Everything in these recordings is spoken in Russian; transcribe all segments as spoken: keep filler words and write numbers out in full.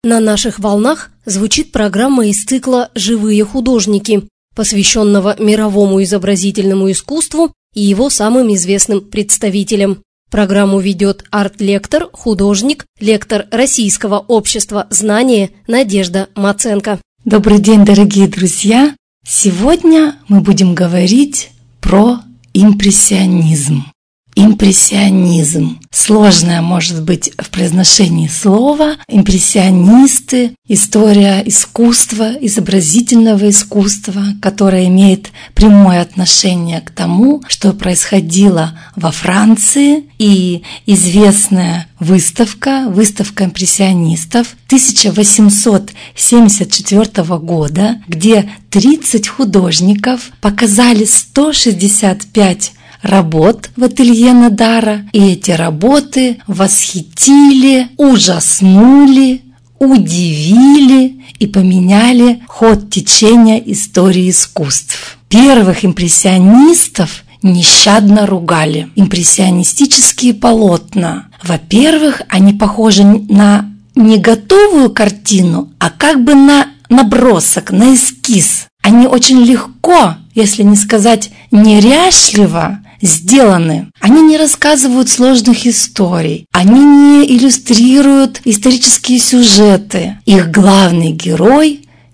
На наших волнах звучит программа из цикла «Живые художники», посвященного мировому изобразительному искусству и его самым известным представителям. Программу ведет арт-лектор, художник, лектор Российского общества знания Надежда Маценко. Добрый день, дорогие друзья! Сегодня мы будем говорить про импрессионизм. Импрессионизм. Сложное, может быть, в произношении слова. Импрессионисты – история искусства, изобразительного искусства, которое имеет прямое отношение к тому, что происходило во Франции. И известная выставка, выставка импрессионистов тысяча восемьсот семьдесят четвёртого года, где тридцать художников показали сто шестьдесят пять работ в ателье Надара, и эти работы восхитили, ужаснули, удивили и поменяли ход течения истории искусств. Первых импрессионистов нещадно ругали. Импрессионистические полотна. Во-первых, они похожи на не готовую картину, а как бы на набросок, на эскиз. Они очень легко, если не сказать неряшливо, сделаны. Они не рассказывают сложных историй, они не иллюстрируют исторические сюжеты. Их главный герой –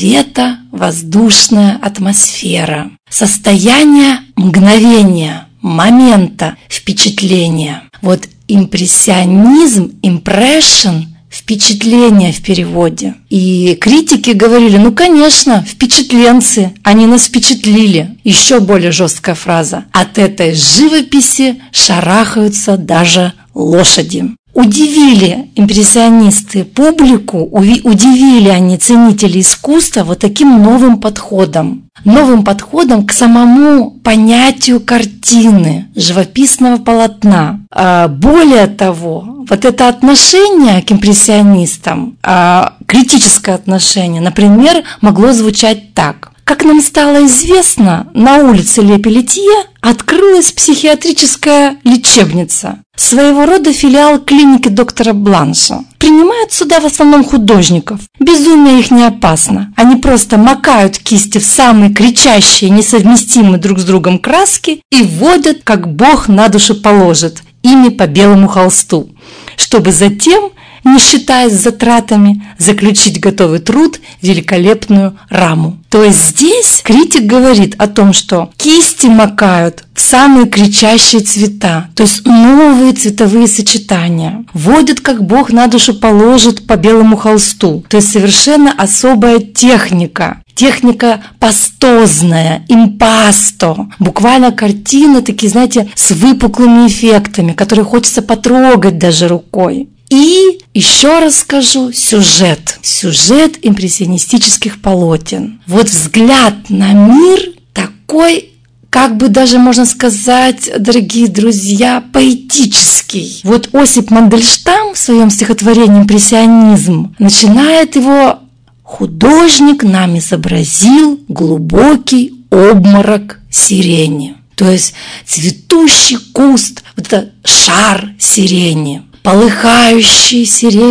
световоздушная атмосфера, состояние мгновения, момента, впечатления. Вот импрессионизм, impression – впечатление в переводе. И критики говорили, ну конечно, впечатленцы, они нас впечатлили. Еще более жесткая фраза. От этой живописи шарахаются даже лошади. Удивили импрессионисты публику, удивили они ценителей искусства вот таким новым подходом. Новым подходом к самому понятию картины, живописного полотна. Более того, вот это отношение к импрессионистам, критическое отношение, например, могло звучать так. Как нам стало известно, на улице Ле Пелетье открылась психиатрическая лечебница, своего рода филиал клиники доктора Бланша. Принимают сюда в основном художников. Безумие их не опасно. Они просто макают кисти в самые кричащие, несовместимые друг с другом краски и вводят, как Бог на душу положит, ими по белому холсту, чтобы затем, не считаясь затратами, заключить готовый труд в великолепную раму. То есть здесь критик говорит о том, что кисти макают в самые кричащие цвета, то есть новые цветовые сочетания, вводят, как Бог на душу положит, по белому холсту, то есть совершенно особая техника. Техника пастозная, импасто. Буквально картины такие, знаете, с выпуклыми эффектами, которые хочется потрогать даже рукой. И еще раз скажу, сюжет. Сюжет импрессионистических полотен. Вот взгляд на мир такой, как бы даже можно сказать, дорогие друзья, поэтический. Вот Осип Мандельштам в своем стихотворении «Импрессионизм» начинает его: «Художник нам изобразил глубокий обморок сирени». То есть цветущий куст, вот это шар сирени, полыхающий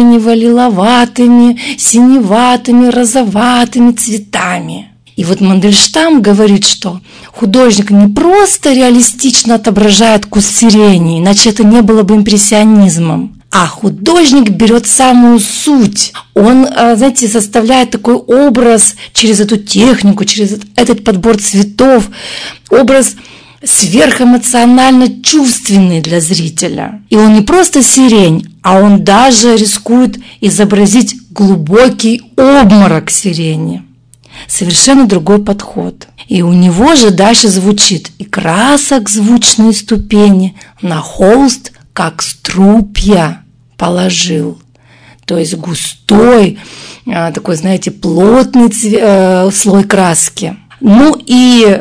сиренево-лиловатыми, синеватыми, розоватыми цветами. И вот Мандельштам говорит, что художник не просто реалистично отображает куст сирени, иначе это не было бы импрессионизмом, а художник берет самую суть. Он, знаете, составляет такой образ через эту технику, через этот подбор цветов, образ сверхэмоционально чувственный для зрителя. И он не просто сирень, а он даже рискует изобразить глубокий обморок сирени. Совершенно другой подход. И у него же дальше звучит: и красок звучные ступени на холст, как струпья положил. То есть густой, такой, знаете, плотный слой краски. Ну и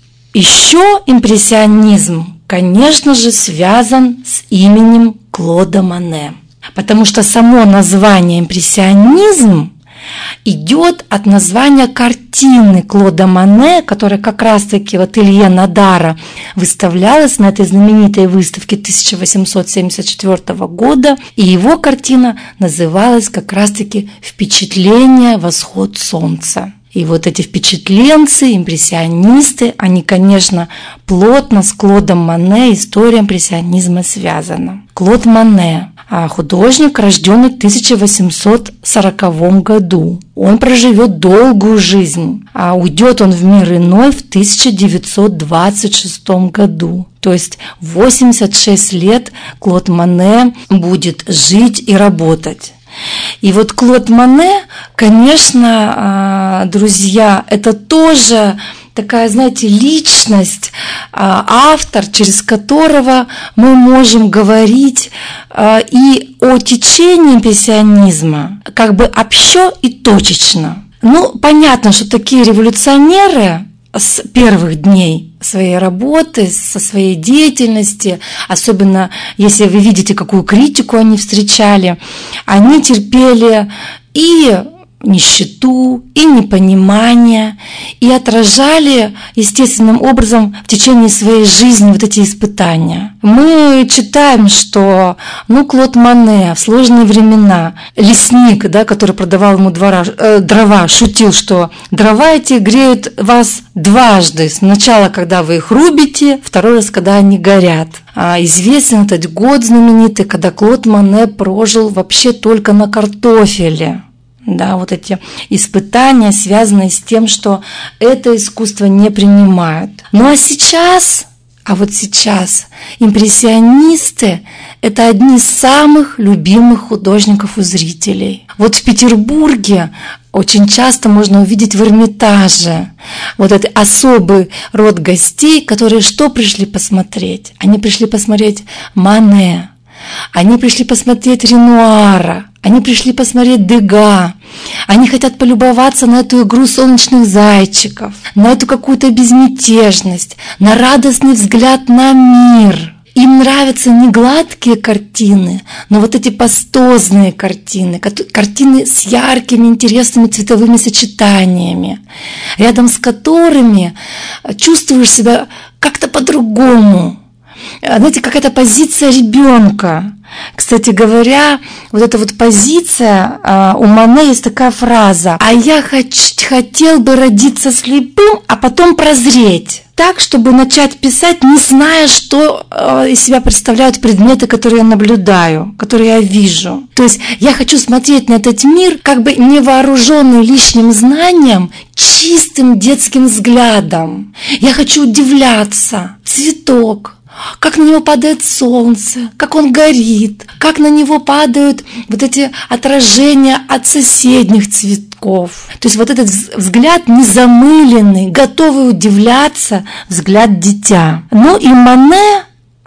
еще импрессионизм, конечно же, связан с именем Клода Моне, потому что само название импрессионизм идет от названия картины Клода Моне, которая как раз-таки в ателье Надара выставлялась на этой знаменитой выставке тысяча восемьсот семьдесят четвёртого года, и его картина называлась как раз-таки «Впечатление. Восход солнца». И вот эти впечатленцы, импрессионисты, они, конечно, плотно с Клодом Моне, история импрессионизма связана. Клод Моне – художник, рожденный в тысяча восемьсот сороковом году. Он проживет долгую жизнь, а уйдет он в мир иной в тысяча девятьсот двадцать шестом году. То есть восемьдесят шесть лет Клод Моне будет жить и работать. И вот Клод Моне, конечно, друзья, это тоже такая, знаете, личность, автор, через которого мы можем говорить и о течении импрессионизма, как бы общо и точечно. Ну, понятно, что такие революционеры с первых дней своей работы, со своей деятельности, особенно если вы видите, какую критику они встречали, они терпели и нищету, и непонимание, и отражали естественным образом в течение своей жизни вот эти испытания. Мы читаем, что ну, Клод Моне в сложные времена, лесник, да, который продавал ему двора, э, дрова, шутил, что дрова эти греют вас дважды. Сначала, когда вы их рубите, второй раз, когда они горят. А известен этот год знаменитый, когда Клод Моне прожил вообще только на картофеле. Да, вот эти испытания, связанные с тем, что это искусство не принимают. Ну а сейчас, а вот сейчас импрессионисты – это одни из самых любимых художников у зрителей. Вот в Петербурге очень часто можно увидеть в Эрмитаже вот этот особый род гостей, которые что пришли посмотреть? Они пришли посмотреть Моне, они пришли посмотреть Ренуара, они пришли посмотреть Дега, они хотят полюбоваться на эту игру солнечных зайчиков, на эту какую-то безмятежность, на радостный взгляд на мир. Им нравятся не гладкие картины, но вот эти пастозные картины, картины с яркими, интересными цветовыми сочетаниями, рядом с которыми чувствуешь себя как-то по-другому. Знаете, какая-то позиция ребенка. Кстати говоря, вот эта вот позиция, у Моне есть такая фраза: «А я хоч, хотел бы родиться слепым, а потом прозреть». Так, чтобы начать писать, не зная, что из себя представляют предметы, которые я наблюдаю, которые я вижу. То есть я хочу смотреть на этот мир, как бы невооруженный лишним знанием, чистым детским взглядом. Я хочу удивляться. Цветок. Как на него падает солнце, как он горит, как на него падают вот эти отражения от соседних цветков. То есть вот этот взгляд незамыленный, готовый удивляться, взгляд дитя. Ну и Моне,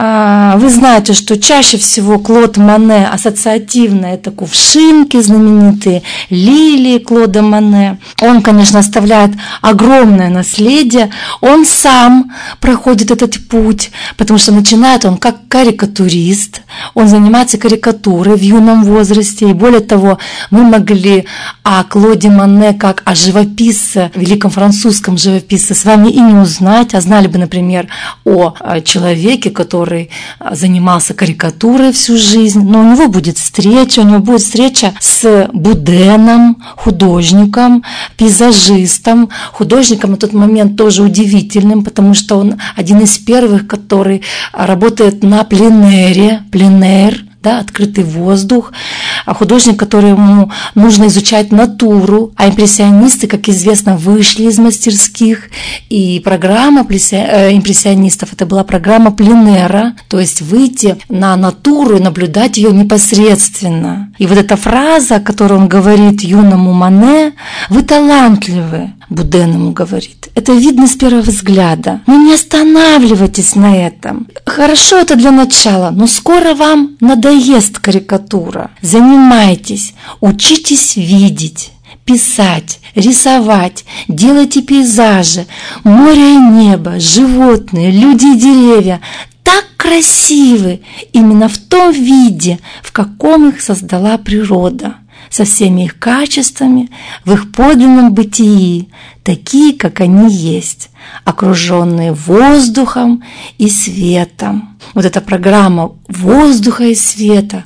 вы знаете, что чаще всего Клод Моне ассоциативно это кувшинки знаменитые, лилии Клода Моне. Он, конечно, оставляет огромное наследие. Он сам проходит этот путь, потому что начинает он как карикатурист. Он занимается карикатурой в юном возрасте. И более того, мы могли о Клоде Моне как о живописце, великом французском живописце, с вами и не узнать, а знали бы, например, о человеке, который который занимался карикатурой всю жизнь, но у него будет встреча, у него будет встреча с Буденом, художником, пейзажистом, художником на тот момент тоже удивительным, потому что он один из первых, который работает на пленэре, пленэр, да, открытый воздух, а художник, которому нужно изучать натуру, а импрессионисты, как известно, вышли из мастерских, и программа импрессионистов – это была программа пленэра, то есть выйти на натуру и наблюдать ее непосредственно. И вот эта фраза, которую он говорит юному Моне: «Вы талантливы», Буден ему говорит. Это видно с первого взгляда. Но не останавливайтесь на этом. Хорошо это для начала, но скоро вам надоест карикатура. Занимайтесь, учитесь видеть, писать, рисовать, делайте пейзажи, море и небо, животные, люди и деревья. Так красивы именно в том виде, в каком их создала природа. со всеми их качествами в их подлинном бытии, такие, как они есть, окруженные воздухом и светом. Вот эта программа воздуха и света,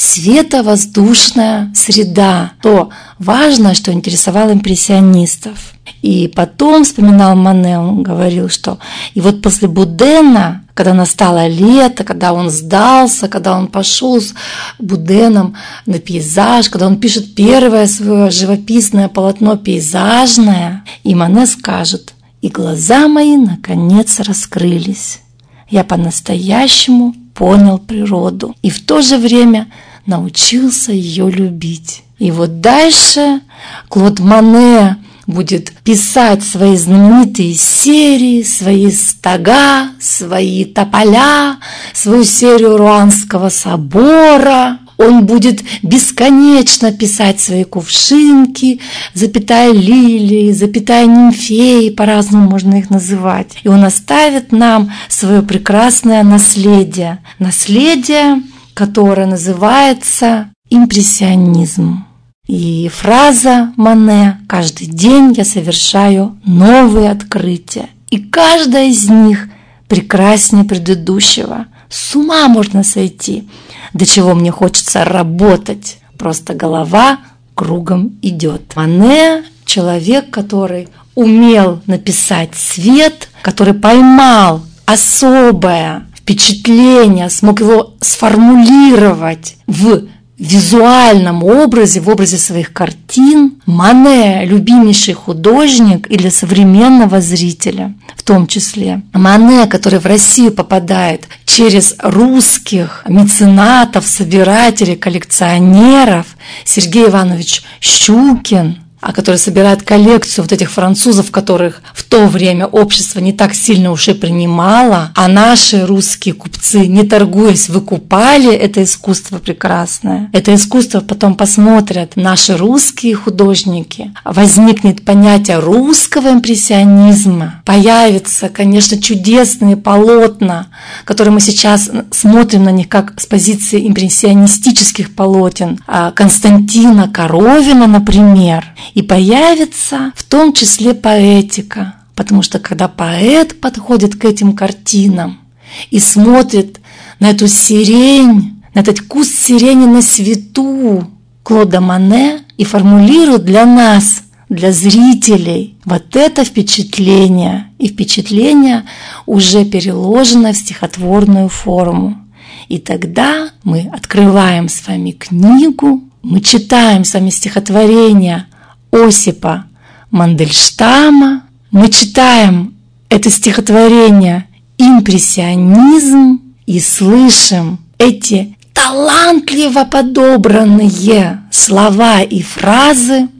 световоздушная среда, то важное, что интересовало импрессионистов. И потом вспоминал Мане, он говорил, что и вот после Будена, когда настало лето, когда он сдался, когда он пошел с Буденом на пейзаж, когда он пишет первое свое живописное полотно пейзажное, и Мане скажет: «И глаза мои наконец раскрылись. Я по-настоящему понял природу и в то же время научился ее любить». И вот дальше Клод Мане будет писать свои знаменитые серии, свои стога, свои тополя, свою серию Руанского собора. Он будет бесконечно писать свои кувшинки, запятая лилии, запятая нимфеи, по-разному можно их называть. И он оставит нам свое прекрасное наследие. Наследие, которое называется импрессионизм. И фраза Мане: «Каждый день я совершаю новые открытия, и каждая из них прекраснее предыдущего. С ума можно сойти, до чего мне хочется работать. Просто голова кругом идет». Мане – человек, который умел написать свет, который поймал особое впечатление, смог его сформулировать в визуальном образе, в образе своих картин. Мане – любимейший художник и для современного зрителя в том числе. Мане, который в Россию попадает через русских меценатов, собирателей, коллекционеров, Сергей Иванович Щукин, а который собирает коллекцию вот этих французов, которых в то время общество не так сильно уж и принимало, а наши русские купцы, не торгуясь, выкупали это искусство прекрасное. Это искусство потом посмотрят наши русские художники. Возникнет понятие русского импрессионизма. Появятся, конечно, чудесные полотна, которые мы сейчас смотрим на них как с позиции импрессионистических полотен. Константина Коровина, например. И появится в том числе поэтика, потому что когда поэт подходит к этим картинам и смотрит на эту сирень, на этот куст сирени на свету Клода Мане и формулирует для нас, для зрителей, вот это впечатление, и впечатление уже переложено в стихотворную форму. И тогда мы открываем с вами книгу, мы читаем с вами стихотворение Осипа Мандельштама, мы читаем это стихотворение «Импрессионизм» и слышим эти талантливо подобранные слова и фразы,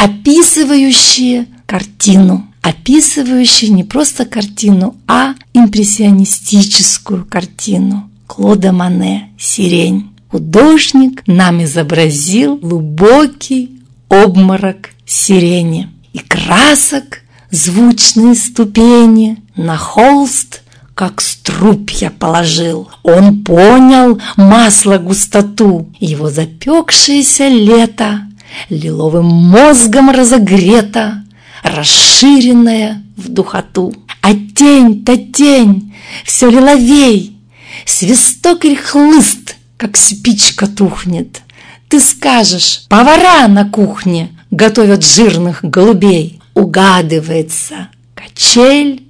описывающие картину, описывающие не просто картину, а импрессионистическую картину Клода Мане «Сирень». Художник нам изобразил глубокий обморок сирени и красок звучные ступени на холст, как струпья положил. Он понял масло густоту, его запекшееся лето лиловым мозгом разогрето, расширенное в духоту. А тень-то тень, все лиловей, свисток или хлыст, как спичка тухнет. Ты скажешь: повара на кухне готовят жирных голубей. Угадывается качель,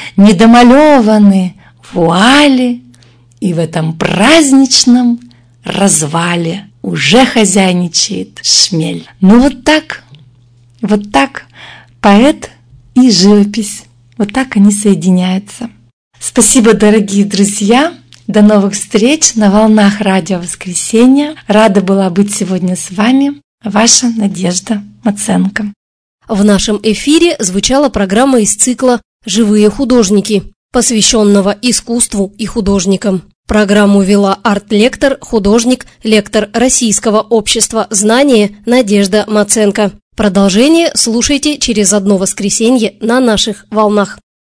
недомалеваны вуали, и в этом праздничном развале уже хозяйничает шмель. Ну вот так, вот так поэт и живопись, вот так они соединяются. Спасибо, дорогие друзья! До новых встреч на волнах радио «Воскресенье». Рада была быть сегодня с вами. Ваша Надежда Маценко. В нашем эфире звучала программа из цикла «Живые художники», посвященного искусству и художникам. Программу вела арт-лектор, художник, лектор Российского общества знания Надежда Маценко. Продолжение слушайте через одно воскресенье на наших волнах.